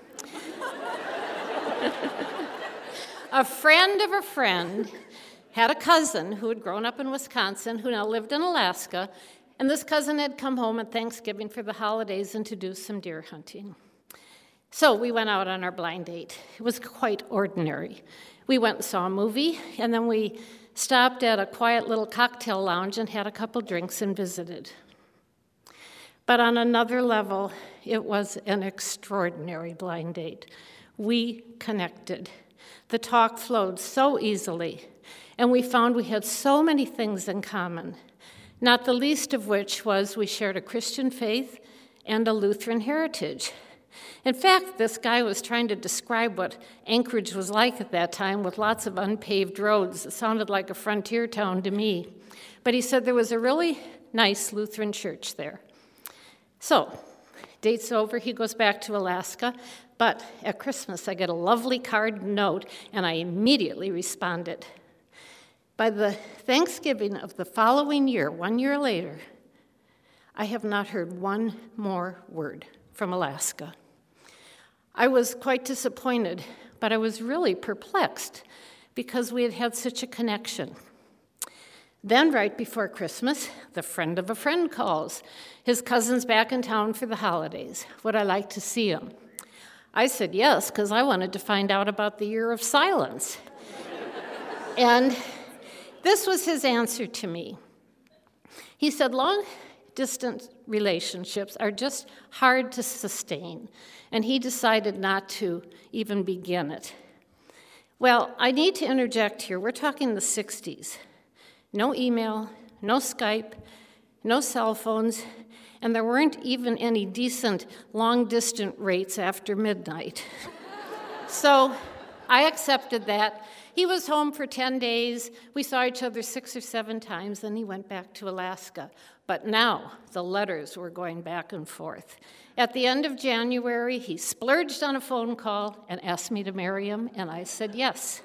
A friend of a friend had a cousin who had grown up in Wisconsin who now lived in Alaska, and this cousin had come home at Thanksgiving for the holidays and to do some deer hunting. So we went out on our blind date. It was quite ordinary. We went and saw a movie, and then we stopped at a quiet little cocktail lounge and had a couple drinks and visited. But on another level, it was an extraordinary blind date. We connected. The talk flowed so easily, and we found we had so many things in common, not the least of which was we shared a Christian faith and a Lutheran heritage. In fact, this guy was trying to describe what Anchorage was like at that time with lots of unpaved roads. It sounded like a frontier town to me. But he said there was a really nice Lutheran church there. So, date's over, he goes back to Alaska, but at Christmas I get a lovely card and note, and I immediately responded. By the Thanksgiving of the following year, one year later, I have not heard one more word from Alaska. I was quite disappointed, but I was really perplexed because we had had such a connection. Then, right before Christmas, the friend of a friend calls. His cousin's back in town for the holidays. Would I like to see him? I said yes, because I wanted to find out about the year of silence. And this was his answer to me. He said, long-distance relationships are just hard to sustain, and he decided not to even begin it. Well, I need to interject here. We're talking the sixties. No email, no Skype, no cell phones, and there weren't even any decent long-distance rates after midnight. So I accepted that. He was home for ten days. We saw each other six or seven times, then he went back to Alaska. But now the letters were going back and forth. At the end of January, he splurged on a phone call and asked me to marry him, and I said yes.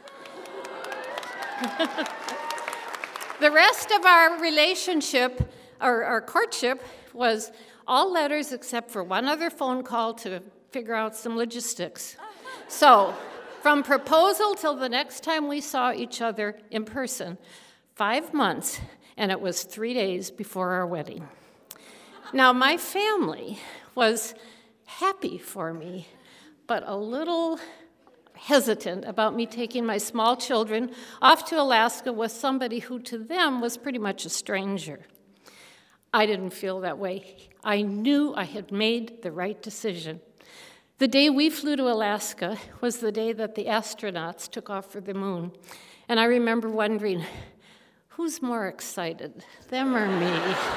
The rest of our relationship, our, our courtship, was all letters except for one other phone call to figure out some logistics. So, from proposal till the next time we saw each other in person, five months, and it was three days before our wedding. Now, my family was happy for me, but a little hesitant about me taking my small children off to Alaska with somebody who to them was pretty much a stranger. I didn't feel that way. I knew I had made the right decision. The day we flew to Alaska was the day that the astronauts took off for the moon. And I remember wondering, who's more excited, them or me?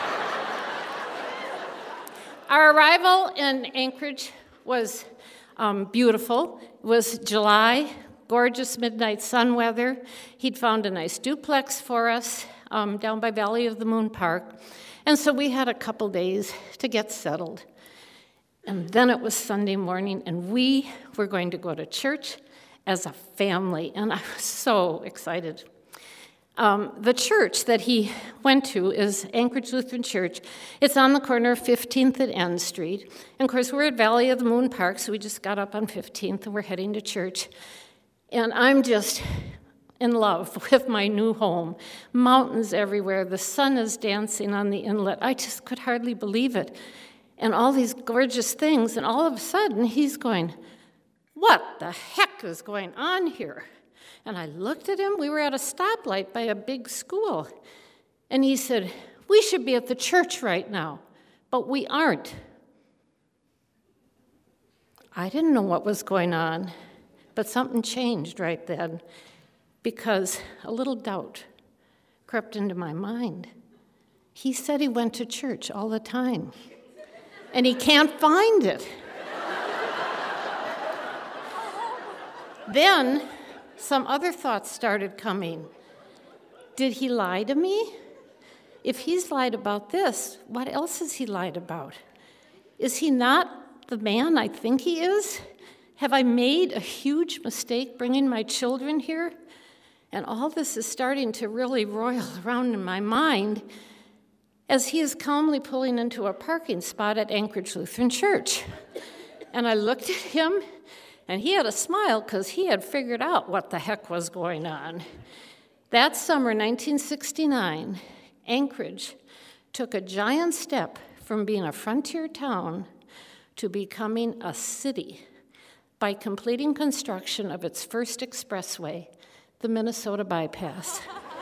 Our arrival in Anchorage was um, beautiful. It was July, gorgeous midnight sun weather. He'd found a nice duplex for us um, down by Valley of the Moon Park. And so we had a couple days to get settled. And then it was Sunday morning, and we were going to go to church as a family, and I was so excited. Um, the church that he went to is Anchorage Lutheran Church. It's on the corner of fifteenth and N Street. And of course, we're at Valley of the Moon Park, so we just got up on fifteenth, and we're heading to church. And I'm just in love with my new home. Mountains everywhere. The sun is dancing on the inlet. I just could hardly believe it. And all these gorgeous things, and all of a sudden, he's going, what the heck is going on here? And I looked at him. We were at a stoplight by a big school. And he said, we should be at the church right now, but we aren't. I didn't know what was going on, but something changed right then, because a little doubt crept into my mind. He said he went to church all the time, and he can't find it. Then some other thoughts started coming. Did he lie to me? If he's lied about this, what else has he lied about? Is he not the man I think he is? Have I made a huge mistake bringing my children here? And all this is starting to really roil around in my mind as he is calmly pulling into a parking spot at Anchorage Lutheran Church. And I looked at him, and he had a smile because he had figured out what the heck was going on. That summer, nineteen sixty-nine, Anchorage took a giant step from being a frontier town to becoming a city by completing construction of its first expressway, the Minnesota Bypass.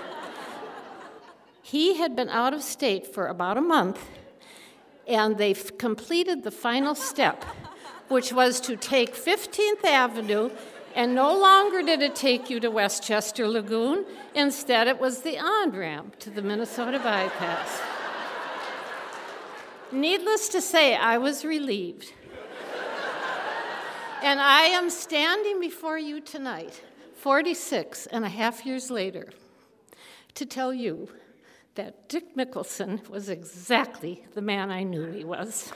He had been out of state for about a month, and they completed the final step, which was to take fifteenth Avenue, and no longer did it take you to Westchester Lagoon. Instead, it was the on-ramp to the Minnesota Bypass. Needless to say, I was relieved. And I am standing before you tonight, forty-six and a half years later, to tell you that Dick Mickelson was exactly the man I knew he was.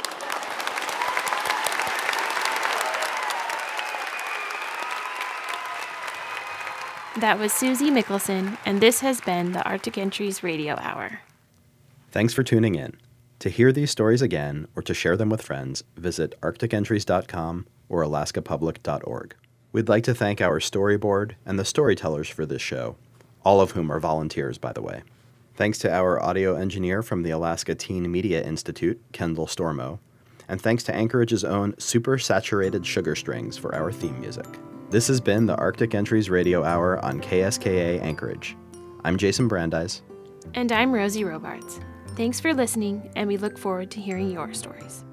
That was Susie Mickelson, and this has been the Arctic Entries Radio Hour.
Thanks for tuning in. To hear these stories again or to share them with friends, visit arctic entries dot com or alaska public dot org. We'd like to thank our storyboard and the storytellers for this show, all of whom are volunteers, by the way. Thanks to our audio engineer from the Alaska Teen Media Institute, Kendall Stormo, and thanks to Anchorage's own Super Saturated Sugar Strings for our theme music. This has been the Arctic Entries Radio Hour on K S K A Anchorage. I'm Jason Brandeis.
And I'm Rosie Robarts. Thanks for listening, and we look forward to hearing your stories.